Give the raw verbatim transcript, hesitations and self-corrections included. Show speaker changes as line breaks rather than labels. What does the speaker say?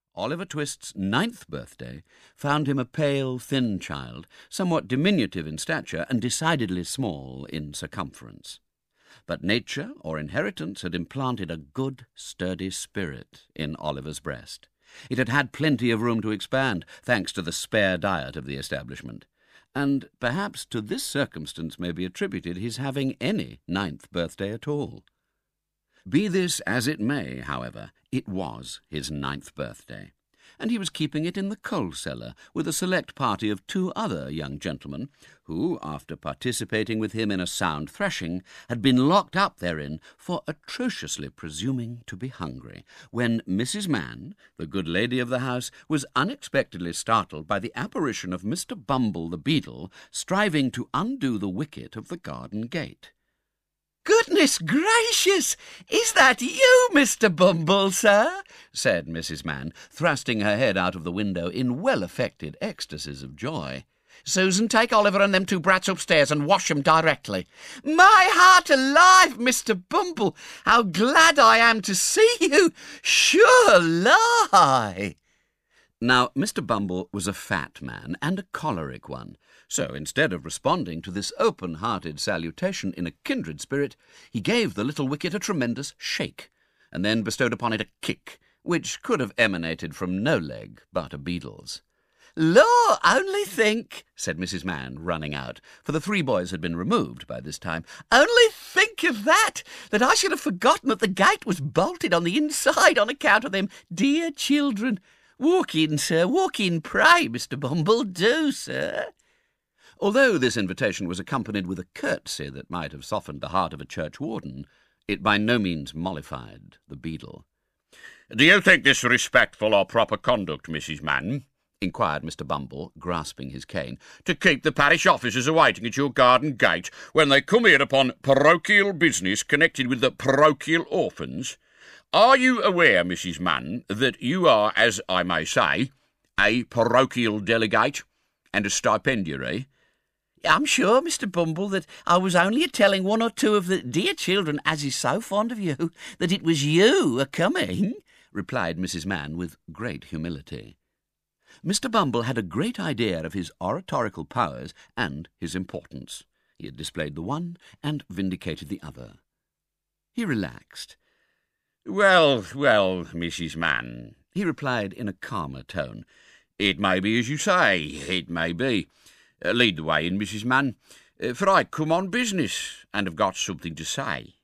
Oliver Twist's ninth birthday found him a pale, thin child, somewhat diminutive in stature and decidedly small in circumference. But nature or inheritance had implanted a good, sturdy spirit in Oliver's breast. It had had plenty of room to expand, thanks to the spare diet of the establishment. And perhaps to this circumstance may be attributed his having any ninth birthday at all. Be this as it may, however, it was his ninth birthday, and he was keeping it in the coal cellar with a select party of two other young gentlemen who, after participating with him in a sound thrashing, had been locked up therein for atrociously presuming to be hungry, when Missus Mann, the good lady of the house, was unexpectedly startled by the apparition of Mister Bumble the Beadle striving to undo the wicket of the garden gate.
"Goodness gracious! Is that you, Mister Bumble, sir?" said Missus Mann, thrusting her head out of the window in well-affected ecstasies of joy. "Susan, take Oliver and them two brats upstairs and wash 'em directly." "My heart alive, Mister Bumble! How glad I am to see you! Sure lie!"
Now, Mister Bumble was a fat man and a choleric one, so instead of responding to this open-hearted salutation in a kindred spirit, he gave the little wicket a tremendous shake, and then bestowed upon it a kick, which could have emanated from no leg but a beadle's.
"Law, only think,"
said Missus Mann, running out, for the three boys had been removed by this time.
"Only think of that, that I should have forgotten that the gate was bolted on the inside on account of them dear children. Walk in, sir, walk in, pray, Mister Bumble, do, sir."
Although this invitation was accompanied with a curtsy that might have softened the heart of a churchwarden, it by no means mollified the beadle.
"Do you think this respectful or proper conduct, Missus Mann?"
inquired Mister Bumble, grasping his cane.
"To keep the parish officers awaiting at your garden gate when they come here upon parochial business connected with the parochial orphans? Are you aware, Missus Mann, that you are, as I may say, a parochial delegate and a stipendiary?"
"I'm sure, Mister Bumble, that I was only a-telling one or two of the dear children as is so fond of you, that it was you a-coming,"
replied Missus Mann with great humility. Mister Bumble had a great idea of his oratorical powers and his importance. He had displayed the one and vindicated the other. He relaxed.
"Well, well, Missus Mann,"
he replied in a calmer tone.
"It may be as you say, it may be. Uh, lead the way in, Missus Mann, uh, for I come on business, and have got something to say."